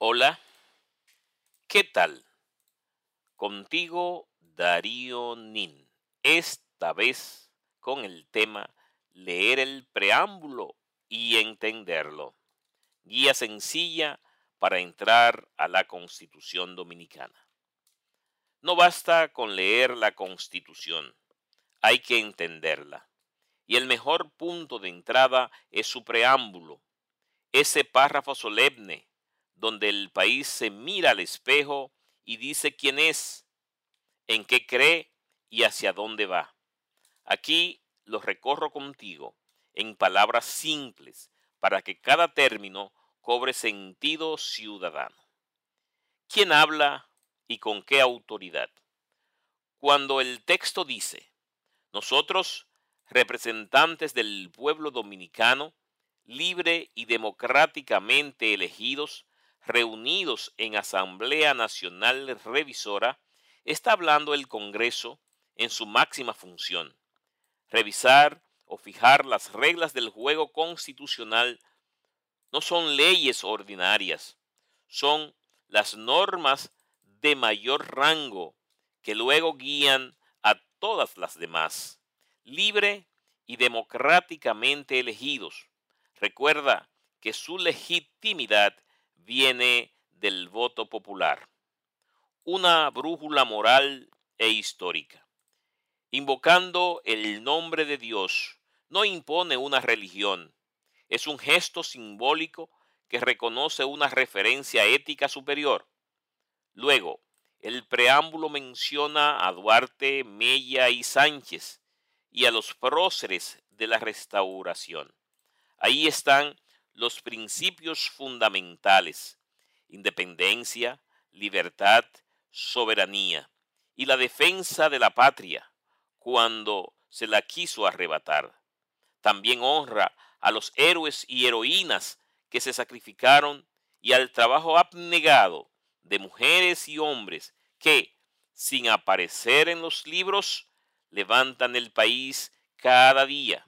Hola, ¿qué tal? Contigo Darío Nin. Esta vez con el tema leer el preámbulo y entenderlo. Guía sencilla para entrar a la Constitución Dominicana. No basta con leer la Constitución, hay que entenderla. Y el mejor punto de entrada es su preámbulo, ese párrafo solemne donde el país se mira al espejo y dice quién es, en qué cree y hacia dónde va. Aquí lo recorro contigo en palabras simples para que cada término cobre sentido ciudadano. ¿Quién habla y con qué autoridad? Cuando el texto dice, nosotros, representantes del pueblo dominicano, libre y democráticamente elegidos, reunidos en Asamblea Nacional Revisora, está hablando el Congreso en su máxima función, revisar o fijar las reglas del juego constitucional. No son leyes ordinarias, son las normas de mayor rango que luego guían a todas las demás, libre y democráticamente elegidos. Recuerda que su legitimidad viene del voto popular, una brújula moral e histórica. Invocando el nombre de Dios no impone una religión, es un gesto simbólico que reconoce una referencia ética superior. Luego, el preámbulo menciona a Duarte, Mella y Sánchez y a los próceres de la restauración. Ahí están los principios fundamentales: independencia, libertad, soberanía y la defensa de la patria cuando se la quiso arrebatar. También honra a los héroes y heroínas que se sacrificaron y al trabajo abnegado de mujeres y hombres que, sin aparecer en los libros, levantan el país cada día.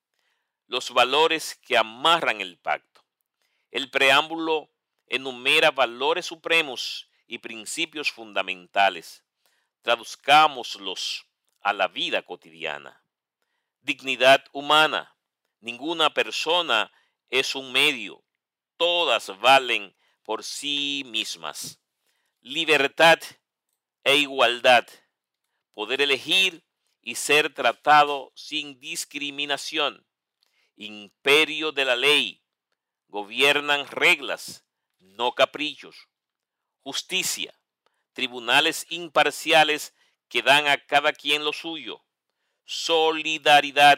Los valores que amarran el pacto. El preámbulo enumera valores supremos y principios fundamentales. Traduzcámoslos a la vida cotidiana. Dignidad humana. Ninguna persona es un medio. Todas valen por sí mismas. Libertad e igualdad. Poder elegir y ser tratado sin discriminación. Imperio de la ley. Gobiernan reglas, no caprichos. Justicia. Tribunales imparciales que dan a cada quien lo suyo. Solidaridad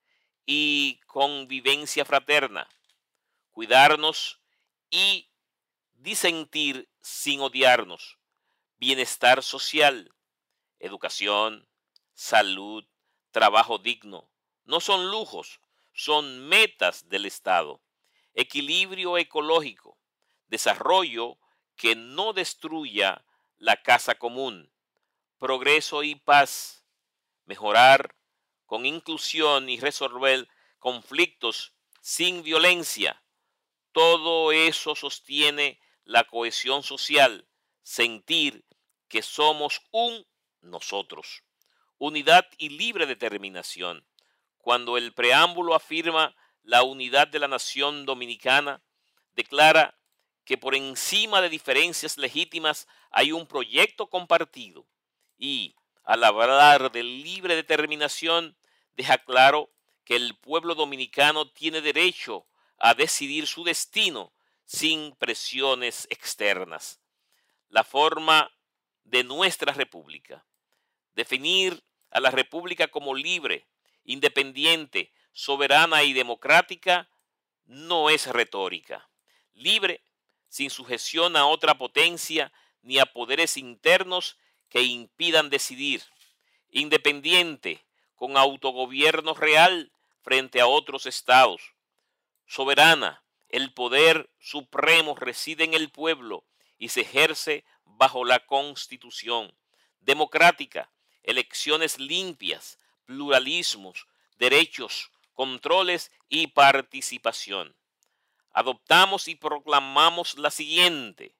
y convivencia fraterna. Cuidarnos y disentir sin odiarnos. Bienestar social, educación, salud, trabajo digno. No son lujos, son metas del Estado. Equilibrio ecológico, desarrollo que no destruya la casa común. Progreso y paz, mejorar con inclusión y resolver conflictos sin violencia. Todo eso sostiene la cohesión social, sentir que somos un nosotros. Unidad y libre determinación. Cuando el preámbulo afirma la unidad de la nación dominicana, declara que por encima de diferencias legítimas hay un proyecto compartido y, al hablar de libre determinación, deja claro que el pueblo dominicano tiene derecho a decidir su destino sin presiones externas. La forma de nuestra república. Definir a la república como libre, independiente, soberana y democrática no es retórica. Libre, sin sujeción a otra potencia ni a poderes internos que impidan decidir. Independiente, con autogobierno real frente a otros estados. Soberana, el poder supremo reside en el pueblo y se ejerce bajo la Constitución. Democrática, elecciones limpias, pluralismos, derechos, controles y participación. Adoptamos y proclamamos la siguiente: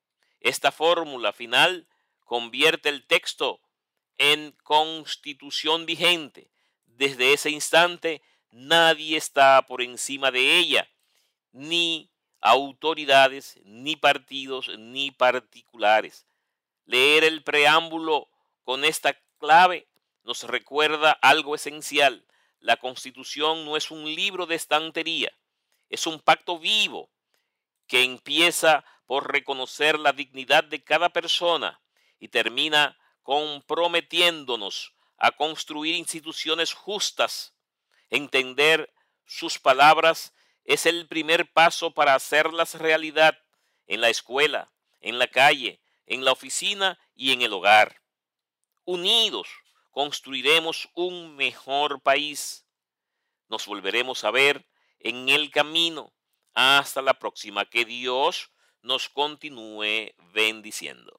Esta fórmula final convierte el texto en constitución vigente. Desde ese instante, nadie está por encima de ella, ni autoridades, ni partidos, ni particulares. Leer el preámbulo con esta clave nos recuerda algo esencial. La Constitución no es un libro de estantería, es un pacto vivo que empieza por reconocer la dignidad de cada persona y termina comprometiéndonos a construir instituciones justas. Entender sus palabras es el primer paso para hacerlas realidad en la escuela, en la calle, en la oficina y en el hogar. Unidos construiremos un mejor país. Nos volveremos a ver en el camino. Hasta la próxima. Que Dios nos continúe bendiciendo.